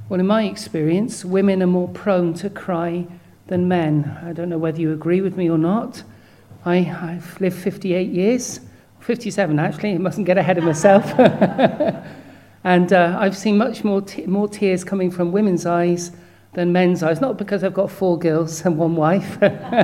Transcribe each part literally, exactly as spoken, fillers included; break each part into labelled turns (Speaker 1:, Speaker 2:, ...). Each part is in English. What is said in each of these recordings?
Speaker 1: Well, in my experience, women are more prone to cry than men. I don't know whether you agree with me or not. I, I've lived fifty-eight years, fifty-seven actually, I mustn't get ahead of myself. And uh, I've seen much more t- more tears coming from women's eyes than men's eyes. Not because I've got four girls and one wife,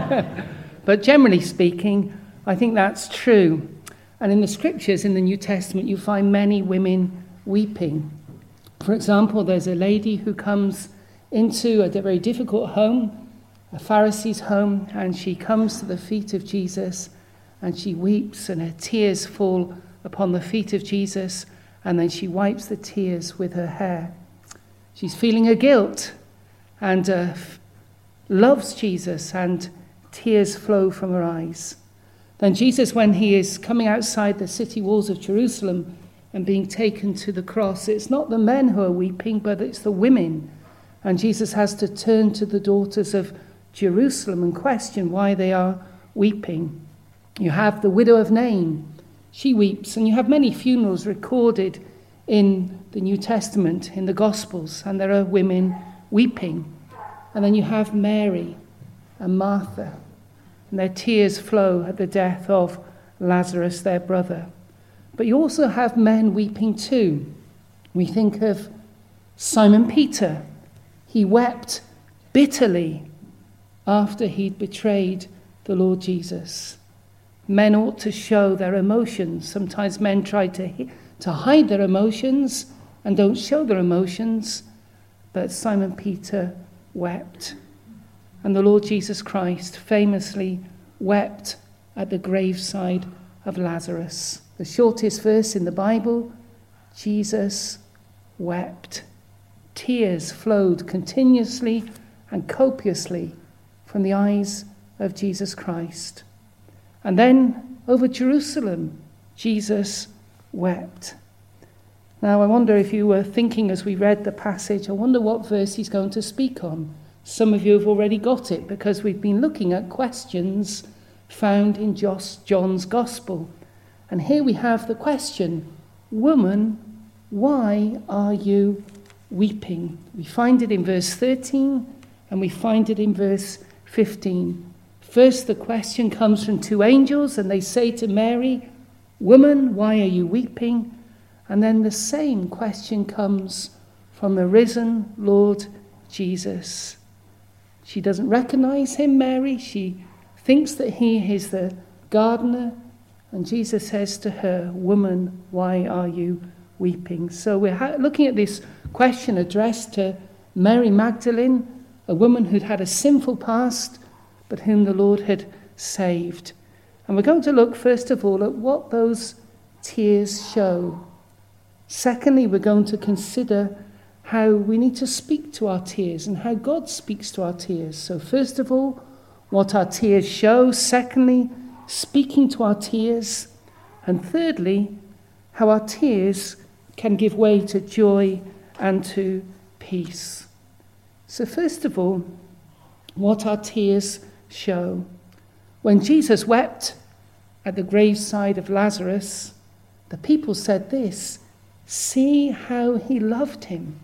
Speaker 1: but generally speaking, I think that's true. And in the scriptures, in the New Testament, you find many women weeping. For example, there's a lady who comes into a very difficult home, a Pharisee's home, and she comes to the feet of Jesus and she weeps and her tears fall upon the feet of Jesus, and then she wipes the tears with her hair. She's feeling her guilt and uh, f- loves Jesus, and tears flow from her eyes. Then Jesus, when he is coming outside the city walls of Jerusalem and being taken to the cross, it's not the men who are weeping, but it's the women. And Jesus has to turn to the daughters of Jerusalem and question why they are weeping. You have the widow of Nain. She weeps, and you have many funerals recorded in the New Testament, in the Gospels, and there are women weeping. And then you have Mary and Martha, and their tears flow at the death of Lazarus, their brother. But you also have men weeping too. We think of Simon Peter. He wept bitterly after he'd betrayed the Lord Jesus. Men ought to show their emotions. Sometimes men try to, to hide their emotions and don't show their emotions. But Simon Peter wept. And the Lord Jesus Christ famously wept at the graveside of Lazarus. The shortest verse in the Bible, Jesus wept. Tears flowed continuously and copiously from the eyes of Jesus Christ. And then over Jerusalem, Jesus wept. Now I wonder if you were thinking as we read the passage, I wonder what verse he's going to speak on. Some of you have already got it because we've been looking at questions found in John's Gospel. And here we have the question, "Woman, why are you weeping?" We find it in verse thirteen and we find it in verse fifteen. First, the question comes from two angels, and they say to Mary, "Woman, why are you weeping?" And then the same question comes from the risen Lord Jesus. She doesn't recognize him, Mary. She thinks that he is the gardener. And Jesus says to her, "Woman, why are you weeping?" So we're ha- looking at this question addressed to Mary Magdalene, a woman who'd had a sinful past, but whom the Lord had saved. And we're going to look, first of all, at what those tears show. Secondly, we're going to consider how we need to speak to our tears and how God speaks to our tears. So first of all, what our tears show. Secondly, speaking to our tears. And thirdly, how our tears can give way to joy and to peace. So first of all, what our tears show. When Jesus wept at the graveside of Lazarus, the people said this, "See how he loved him."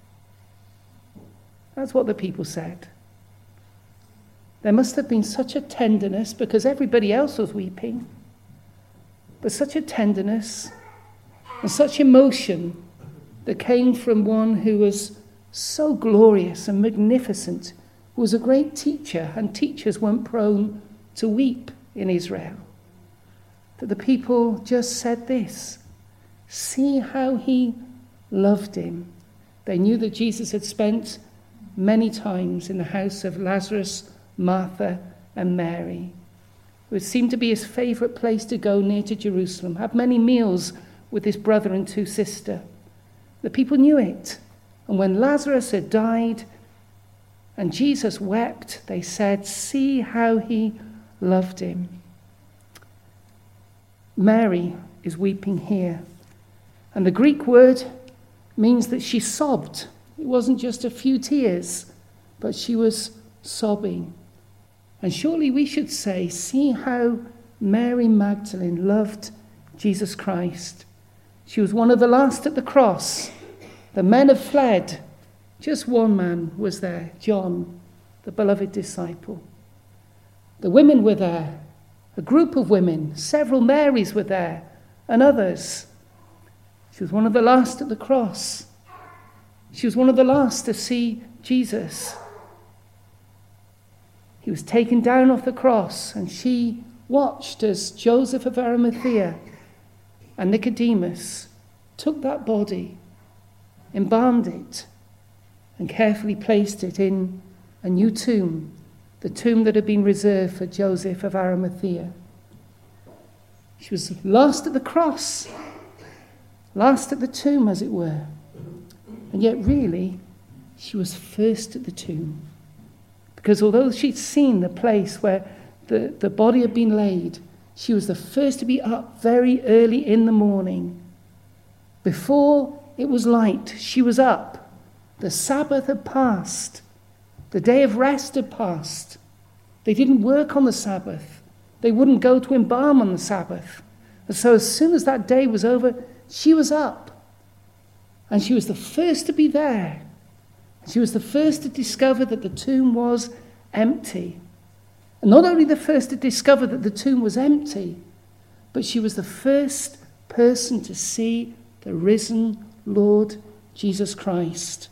Speaker 1: That's what the people said. There must have been such a tenderness because everybody else was weeping, but such a tenderness and such emotion that came from one who was so glorious and magnificent, who was a great teacher, and teachers weren't prone to weep in Israel. That the people just said this, "See how he loved him." They knew that Jesus had spent many times in the house of Lazarus, Martha, and Mary. It would seem to be his favourite place to go near to Jerusalem, have many meals with his brother and two sisters. The people knew it. And when Lazarus had died and Jesus wept, they said, "See how he loved him." Mary is weeping here. And the Greek word means that she sobbed. It wasn't just a few tears, but she was sobbing. And surely we should say, see how Mary Magdalene loved Jesus Christ. She was one of the last at the cross. The men have fled. Just one man was there, John, the beloved disciple. The women were there, a group of women, several Marys were there, and others. She was one of the last at the cross. She was one of the last to see Jesus. He was taken down off the cross, and she watched as Joseph of Arimathea and Nicodemus took that body, embalmed it, and carefully placed it in a new tomb, the tomb that had been reserved for Joseph of Arimathea. She was last at the cross, last at the tomb, as it were. And yet, really, she was first at the tomb. Because although she'd seen the place where the, the body had been laid, she was the first to be up very early in the morning. Before it was light, she was up. The Sabbath had passed. The day of rest had passed. They didn't work on the Sabbath. They wouldn't go to embalm on the Sabbath. And so as soon as that day was over, she was up. And she was the first to be there. She was the first to discover that the tomb was empty. And not only the first to discover that the tomb was empty, but she was the first person to see the risen Lord Jesus Christ.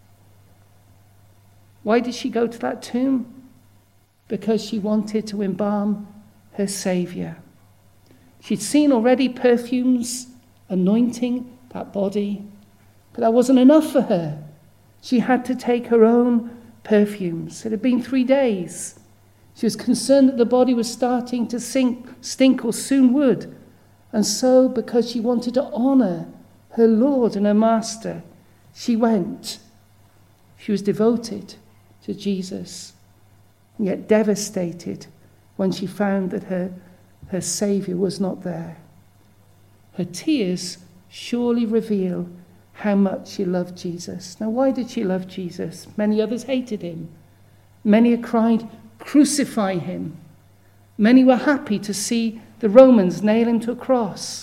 Speaker 1: Why did she go to that tomb? Because she wanted to embalm her Saviour. She'd seen already perfumes anointing that body, but that wasn't enough for her. She had to take her own perfumes. It had been three days. She was concerned that the body was starting to sink, stink or soon would. And so, because she wanted to honour her Lord and her Master, she went. She was devoted to Jesus, and yet devastated when she found that her, her Saviour was not there. Her tears surely reveal how much she loved Jesus. Now, why did she love Jesus? Many others hated him. Many had cried, "Crucify him." Many were happy to see the Romans nail him to a cross.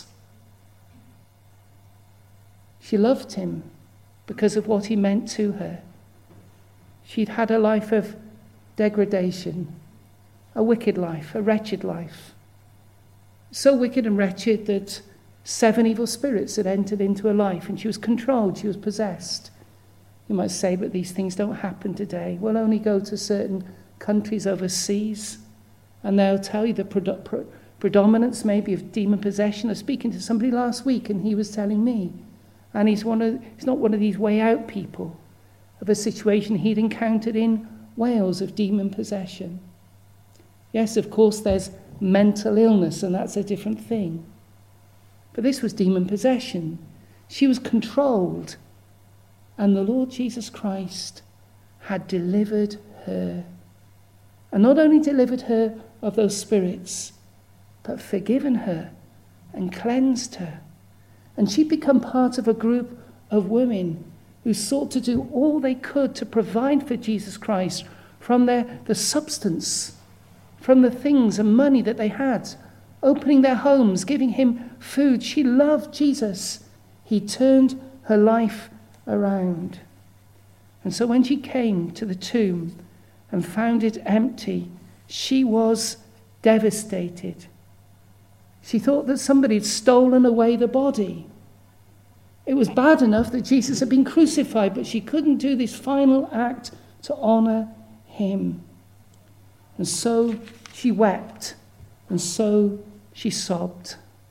Speaker 1: She loved him because of what he meant to her. She'd had a life of degradation, a wicked life, a wretched life. So wicked and wretched that seven evil spirits had entered into her life, and she was controlled, she was possessed. You might say, but these things don't happen today. We'll only go to certain countries overseas, and they'll tell you the predo- pre- predominance maybe of demon possession. I was speaking to somebody last week, and he was telling me, and he's one of he's not one of these way out people, of a situation he'd encountered in Wales of demon possession. Yes, of course, there's mental illness, and that's a different thing. But this was demon possession. She was controlled, and the Lord Jesus Christ had delivered her. And not only delivered her of those spirits, but forgiven her and cleansed her. And she'd become part of a group of women who sought to do all they could to provide for Jesus Christ from their the substance, from the things and money that they had, opening their homes, giving him food. She loved Jesus. He turned her life around. And so when she came to the tomb and found it empty, she was devastated. She thought that somebody had stolen away the body. It was bad enough that Jesus had been crucified, but she couldn't do this final act to honour him. And so she wept, and so she sobbed.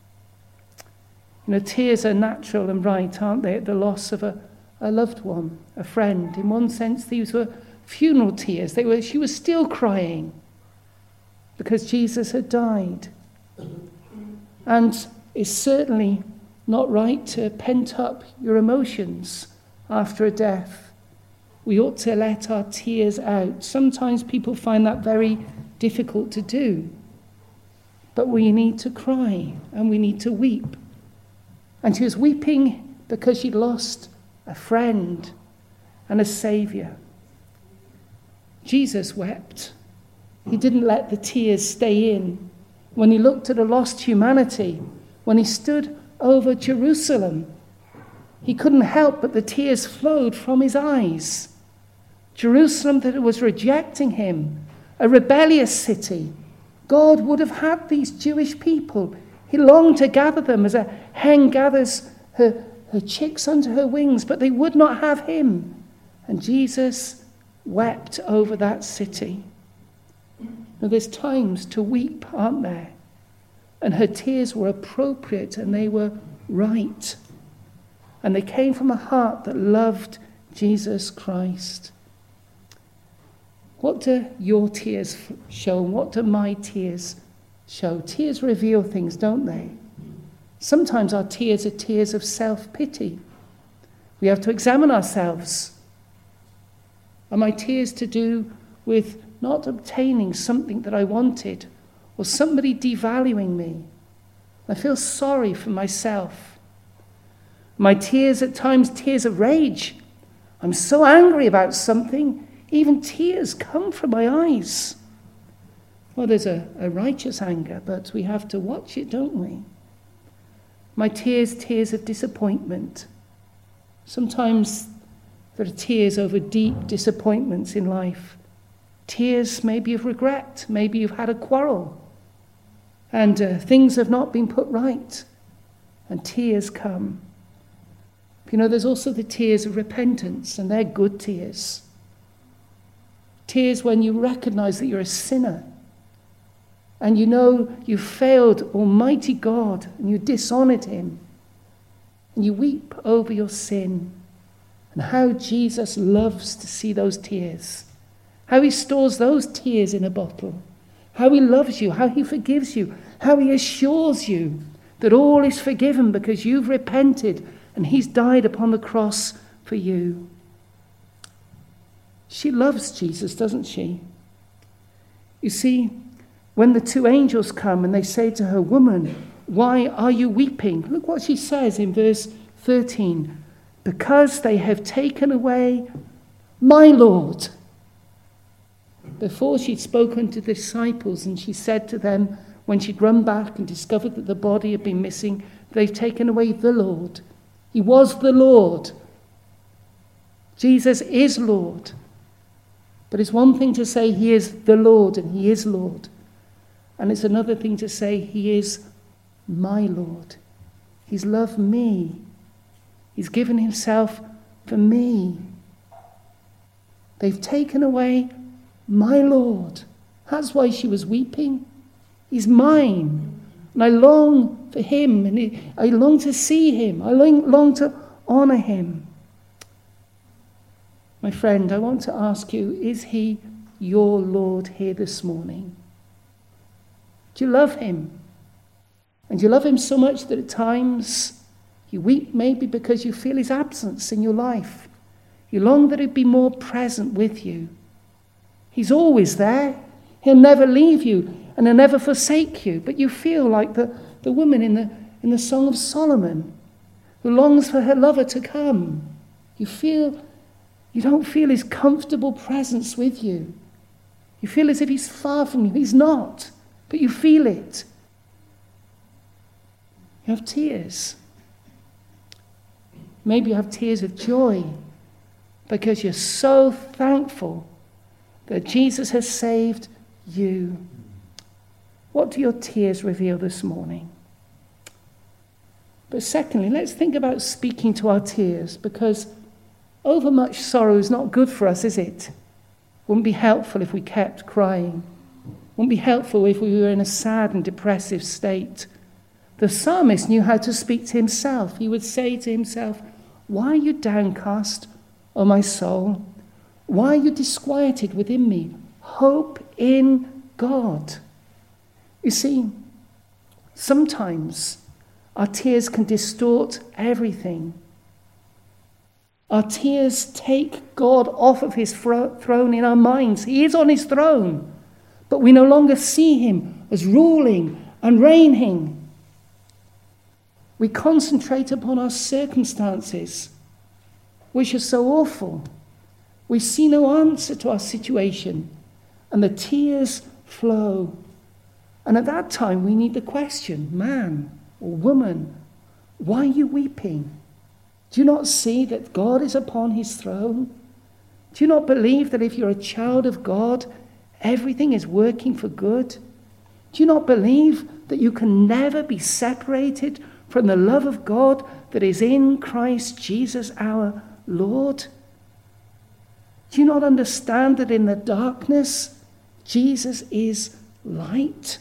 Speaker 1: You know, tears are natural and right, aren't they, at the loss of a, a loved one, a friend. In one sense, these were funeral tears. They were. She was still crying because Jesus had died. And it's certainly not right to pent up your emotions after a death. We ought to let our tears out. Sometimes people find that very difficult to do. But we need to cry and we need to weep. And she was weeping because she'd lost a friend and a saviour. Jesus wept. He didn't let the tears stay in. When he looked at a lost humanity, when he stood over Jerusalem, He couldn't help but the tears flowed from his eyes. Jerusalem that was rejecting him, a rebellious city. God would have had these Jewish people. He longed to gather them as a hen gathers her, her chicks under her wings, but they would not have him. And Jesus wept over that city. Now, there's times to weep, aren't there? And her tears were appropriate and they were right. And they came from a heart that loved Jesus Christ. What do your tears show? What do my tears show? Tears reveal things, don't they? Sometimes our tears are tears of self-pity. We have to examine ourselves. Are my tears to do with not obtaining something that I wanted, or somebody devaluing me? I feel sorry for myself. My tears at times tears of rage. I'm so angry about something, even tears come from my eyes. Well, there's a, a righteous anger, but we have to watch it, don't we? My tears, tears of disappointment. Sometimes there are tears over deep disappointments in life. Tears maybe of regret. Maybe you've had a quarrel and uh, things have not been put right, and tears come. You know, there's also the tears of repentance, and they're good tears. Tears when you recognize that you're a sinner and you know you failed Almighty God and you dishonored him, and you weep over your sin, and how Jesus loves to see those tears, how he stores those tears in a bottle, how he loves you, how he forgives you, how he assures you that all is forgiven because you've repented and he's died upon the cross for you. She loves Jesus, doesn't she? You see, when the two angels come and they say to her, "Woman, why are you weeping?" Look what she says in verse thirteen. "Because they have taken away my Lord." Before she'd spoken to the disciples and she said to them, when she'd run back and discovered that the body had been missing, "They've taken away the Lord." He was the Lord. Jesus is Lord. But it's one thing to say he is the Lord and he is Lord. And it's another thing to say he is my Lord. He's loved me. He's given himself for me. They've taken away my Lord. That's why she was weeping. He's mine. And I long for him. And he, I long to see him. I long, long to honor him. My friend, I want to ask you, is he your Lord here this morning? Do you love him? And do you love him so much that at times you weep maybe because you feel his absence in your life? You long that he'd be more present with you. He's always there. He'll never leave you and he'll never forsake you. But you feel like the, the woman in the, in the Song of Solomon who longs for her lover to come. You feel, you don't feel his comfortable presence with you. You feel as if he's far from you. He's not, but you feel it. You have tears. Maybe you have tears of joy because you're so thankful that Jesus has saved you. What do your tears reveal this morning? But secondly, let's think about speaking to our tears, because overmuch sorrow is not good for us, is it? Wouldn't be helpful if we kept crying. Wouldn't be helpful if we were in a sad and depressive state. The psalmist knew how to speak to himself. He would say to himself, "Why are you downcast, O my soul? Why are you disquieted within me? Hope in God." You see, sometimes our tears can distort everything. Our tears take God off of his throne in our minds. He is on his throne, but we no longer see him as ruling and reigning. We concentrate upon our circumstances, which are so awful. We see no answer to our situation, and the tears flow. And at that time, we need the question, man or woman, why are you weeping? Do you not see that God is upon his throne? Do you not believe that if you're a child of God, everything is working for good? Do you not believe that you can never be separated from the love of God that is in Christ Jesus our Lord? Do you not understand that in the darkness, Jesus is light?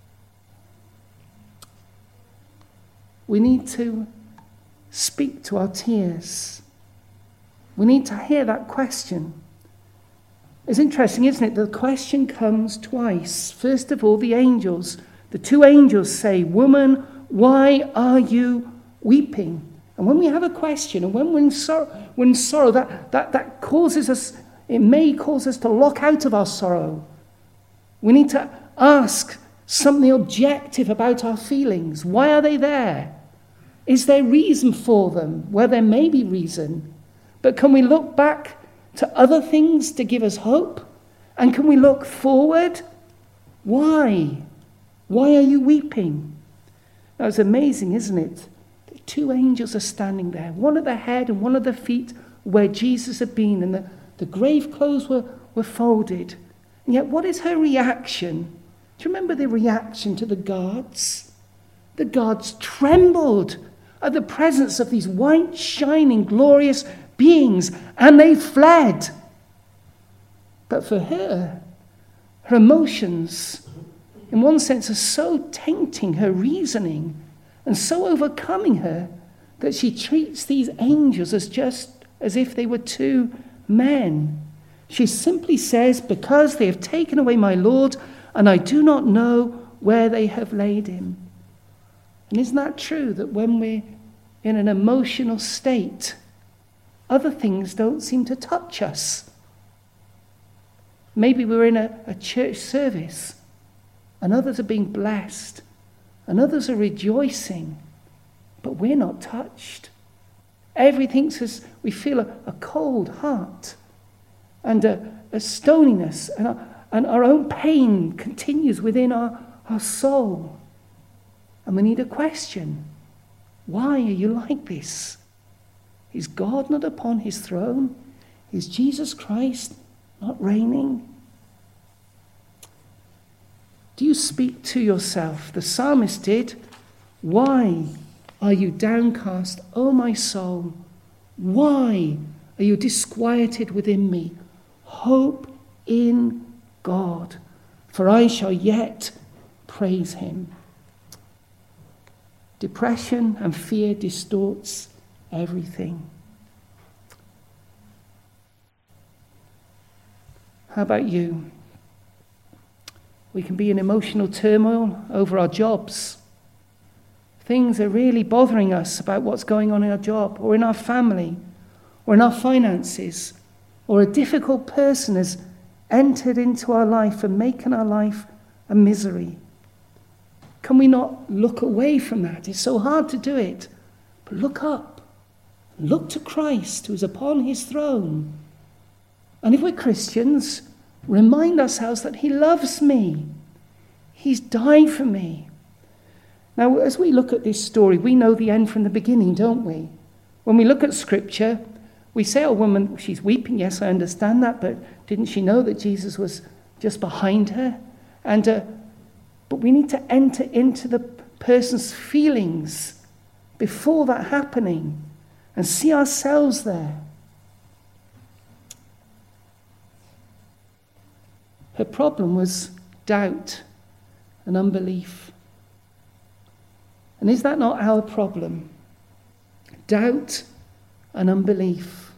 Speaker 1: We need to speak to our tears. We need to hear that question. It's interesting, isn't it? The question comes twice. First of all, the angels. The two angels say, "Woman, why are you weeping?" And when we have a question, and when we're in sorrow, when sorrow that, that, that causes us, it may cause us to lock out of our sorrow. We need to ask something objective about our feelings. Why are they there? Is there reason for them? Well, there may be reason. But can we look back to other things to give us hope? And can we look forward? Why? Why are you weeping? Now, it's amazing, isn't it? The two angels are standing there, one at the head and one at the feet where Jesus had been, and the, the grave clothes were, were folded. And yet, what is her reaction? Do you remember the reaction to the guards? The guards trembled at the presence of these white, shining, glorious beings, and they fled. But for her, her emotions, in one sense, are so tainting her reasoning and so overcoming her that she treats these angels as just as if they were two men. She simply says, "Because they have taken away my Lord, and I do not know where they have laid him." And isn't that true, that when we're in an emotional state, other things don't seem to touch us? Maybe we're in a, a church service and others are being blessed and others are rejoicing, but we're not touched. Everything says we feel a, a cold heart and a, a stoniness, and our, and our own pain continues within our, our soul. And we need a question. Why are you like this? Is God not upon his throne? Is Jesus Christ not reigning? Do you speak to yourself? The psalmist did. "Why are you downcast, O my soul? Why are you disquieted within me? Hope in God, for I shall yet praise him." Depression and fear distorts everything. How about you? We can be in emotional turmoil over our jobs. Things are really bothering us about what's going on in our job, or in our family, or in our finances, or a difficult person has entered into our life and making our life a misery. Can we not look away from that? It's so hard to do it. But look up. Look to Christ, who is upon his throne. And if we're Christians, remind ourselves that he loves me. He's died for me. Now, as we look at this story, we know the end from the beginning, don't we? When we look at Scripture, we say, "Oh, woman, she's weeping." Yes, I understand that, but didn't she know that Jesus was just behind her? And uh, but we need to enter into the person's feelings before that happening and see ourselves there. Her problem was doubt and unbelief. And is that not our problem? Doubt and unbelief.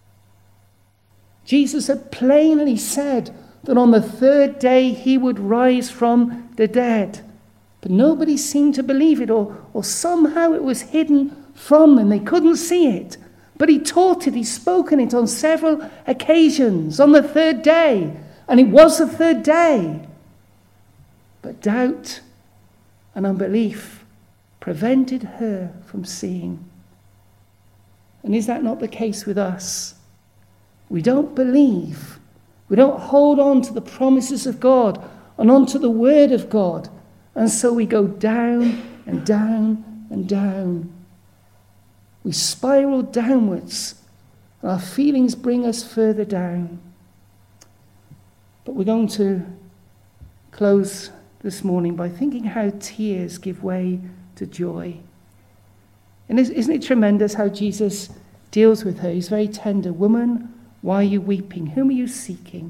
Speaker 1: Jesus had plainly said that on the third day he would rise from the dead. But nobody seemed to believe it, or, or somehow it was hidden from them. They couldn't see it. But he taught it, he's spoken it on several occasions on the third day. And it was the third day. But doubt and unbelief prevented her from seeing. And is that not the case with us? We don't believe. We don't hold on to the promises of God and onto the word of God. And so we go down and down and down. we spiral downwards. And our feelings bring us further down. But we're going to close this morning by thinking how tears give way to joy. And isn't it tremendous how Jesus deals with her? He's very tender. Woman, why are you weeping? Whom are you seeking?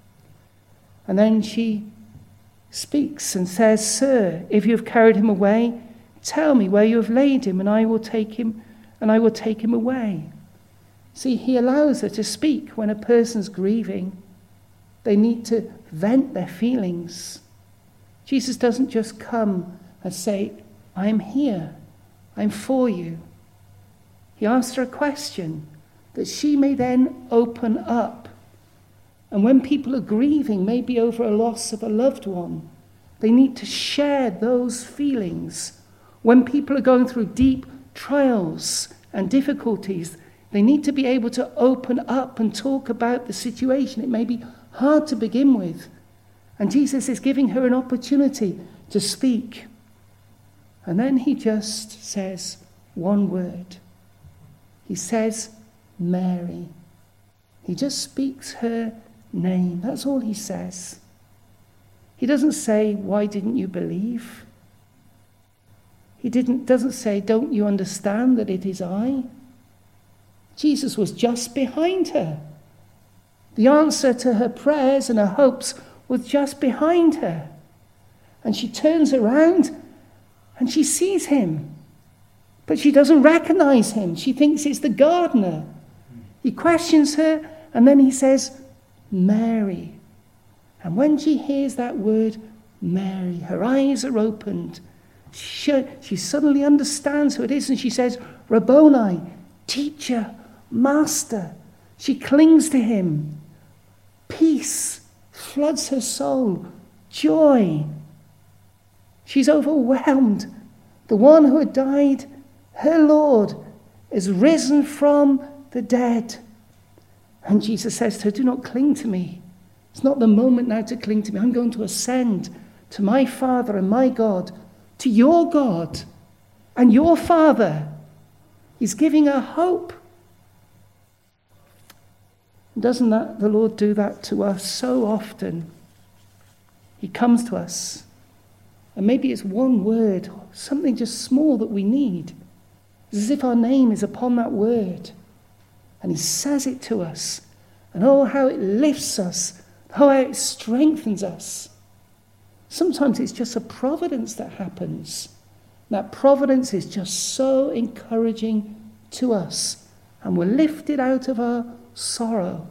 Speaker 1: And then she speaks and says, Sir, if you have carried him away, tell me where you have laid him, and I will take him, and I will take him away. See, he allows her to speak when a person's grieving. They need to vent their feelings. Jesus doesn't just come and say, I'm here, I'm for you. He asks her a question that she may then open up. And when people are grieving, maybe over a loss of a loved one, they need to share those feelings. When people are going through deep trials and difficulties, they need to be able to open up and talk about the situation. It may be hard to begin with. And Jesus is giving her an opportunity to speak. And then he just says one word. He says, Mary. He just speaks her name. That's all he says. He doesn't say, why didn't you believe? He didn't, doesn't say, don't you understand that it is I? Jesus was just behind her. The answer to her prayers and her hopes was just behind her. And she turns around and she sees him. But she doesn't recognize him. She thinks it's the gardener. He questions her and then he says, Mary. And when she hears that word, Mary, her eyes are opened. She, she suddenly understands who it is and she says, Rabboni, teacher, master. She clings to him. Peace floods her soul. Joy. She's overwhelmed. The one who had died, her Lord, is risen from the dead. And Jesus says to her, do not cling to me. It's not the moment now to cling to me. I'm going to ascend to my Father and my God, to your God and your Father. He's giving her hope. Doesn't that the Lord do that to us so often? He comes to us, and maybe it's one word, something just small that we need. It's as if our name is upon that word, and he says it to us, and oh, how it lifts us, how it strengthens us. Sometimes it's just a providence that happens. That providence is just so encouraging to us, and we're lifted out of our sorrow.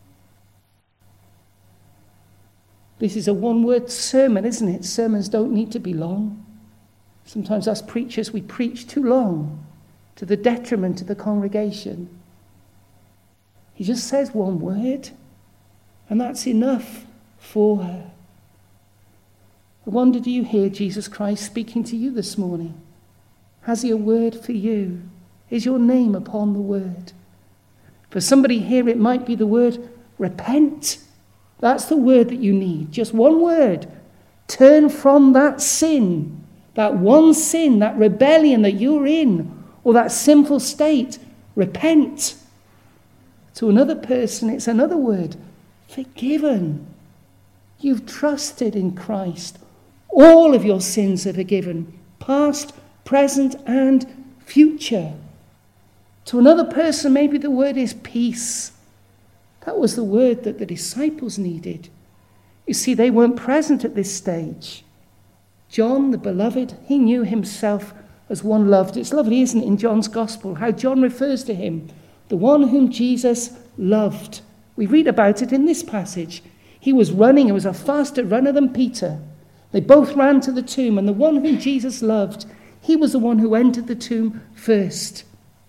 Speaker 1: This is a one-word sermon, isn't it? Sermons don't need to be long. Sometimes us preachers, we preach too long to the detriment of the congregation. He just says one word, and that's enough for her. I wonder, do you hear Jesus Christ speaking to you this morning? Has he a word for you? Is your name upon the word? For somebody here, it might be the word repent. That's the word that you need. Just one word. Turn from that sin, that one sin, that rebellion that you're in, or that sinful state. Repent. To another person, it's another word. Forgiven. You've trusted in Christ. All of your sins are forgiven. Past, present, and future. To another person, maybe the word is peace. That was the word that the disciples needed. You see, they weren't present at this stage. John, the beloved, he knew himself as one loved. It's lovely, isn't it, in John's gospel, how John refers to him, the one whom Jesus loved. We read about it in this passage. He was running, he was a faster runner than Peter. They both ran to the tomb, and the one whom Jesus loved, he was the one who entered the tomb first.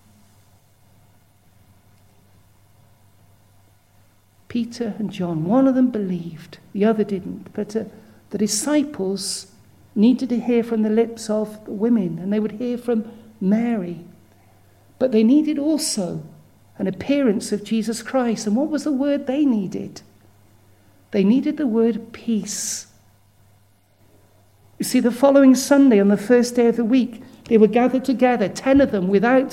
Speaker 1: Peter and John, one of them believed, the other didn't. But uh, the disciples needed to hear from the lips of the women, and they would hear from Mary. But they needed also an appearance of Jesus Christ. And what was the word they needed? They needed the word peace. You see, the following Sunday, on the first day of the week, they were gathered together, ten of them, without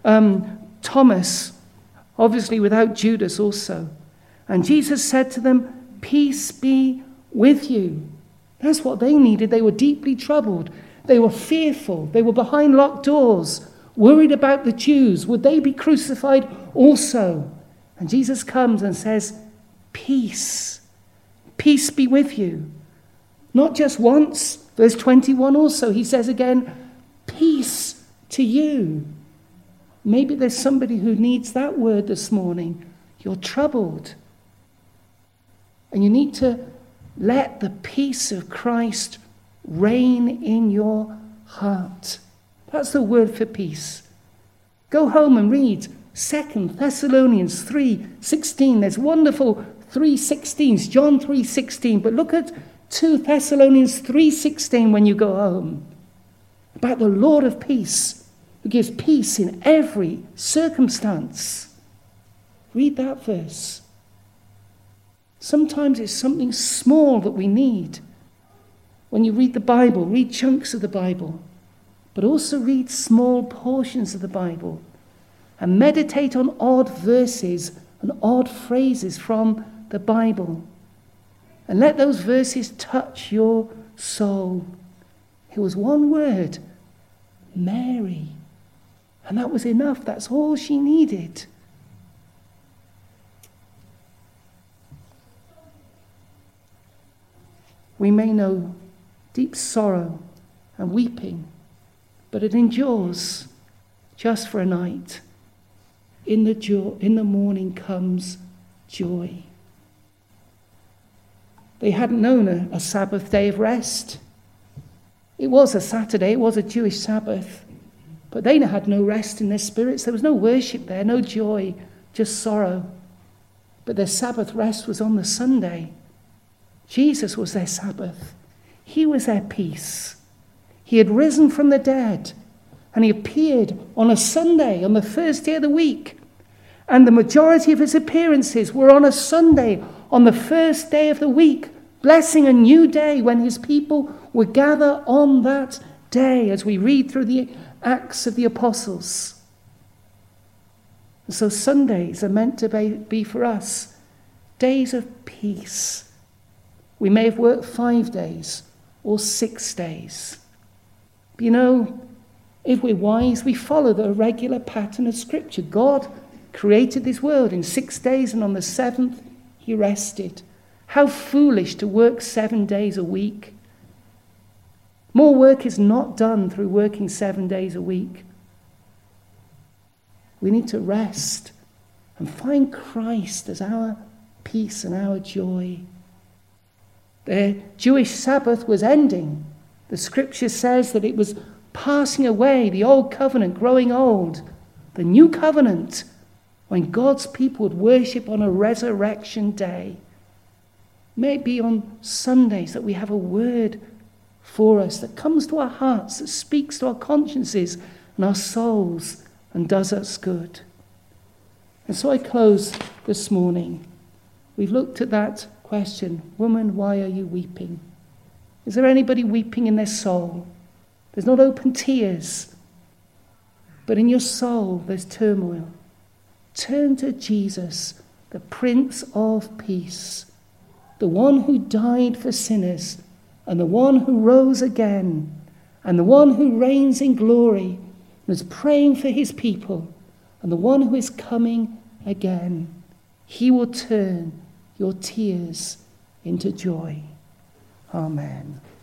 Speaker 1: um, Thomas, obviously without Judas also. And Jesus said to them, "Peace be with you." That's what they needed. They were deeply troubled. They were fearful. They were behind locked doors, worried about the Jews. Would they be crucified also? And Jesus comes and says, "Peace. Peace be with you." Not just once. Verse twenty-one also, he says again, "Peace to you." Maybe there's somebody who needs that word this morning. You're troubled. And you need to let the peace of Christ reign in your heart. That's the word for peace. Go home and read Second Thessalonians three sixteen. There's wonderful three sixteens, John three sixteen. But look at Second Thessalonians three sixteen when you go home. About the Lord of peace, who gives peace in every circumstance. Read that verse. Sometimes it's something small that we need. When you read the Bible, read chunks of the Bible, but also read small portions of the Bible and meditate on odd verses and odd phrases from the Bible. And let those verses touch your soul. It was one word, Mary. And that was enough. That's all she needed. We may know deep sorrow and weeping, but it endures just for a night. In the joy, in the morning comes joy. They hadn't known a, a Sabbath day of rest. It was a Saturday, it was a Jewish Sabbath, but they had no rest in their spirits. There was no worship there, no joy, just sorrow. But their Sabbath rest was on the Sunday. Jesus was their Sabbath. He was their peace. He had risen from the dead, and he appeared on a Sunday, on the first day of the week. And the majority of his appearances were on a Sunday, on the first day of the week, blessing a new day when his people would gather on that day, as we read through the Acts of the Apostles. And so Sundays are meant to be for us days of peace. We may have worked five days or six days. But you know, if we're wise, we follow the regular pattern of Scripture. God created this world in six days, and on the seventh, he rested. How foolish to work seven days a week. More work is not done through working seven days a week. We need to rest and find Christ as our peace and our joy. The Jewish Sabbath was ending. The Scripture says that it was passing away, the old covenant growing old. The new covenant, when God's people would worship on a resurrection day. May it be on Sundays that we have a word for us that comes to our hearts, that speaks to our consciences and our souls and does us good. And so I close this morning. We've looked at that question, woman, why are you weeping? Is there anybody weeping in their soul? There's not open tears, but in your soul there's turmoil. Turn to Jesus, the Prince of Peace, the one who died for sinners, and the one who rose again, and the one who reigns in glory, and is praying for his people, and the one who is coming again. He will turn your tears into joy. Amen.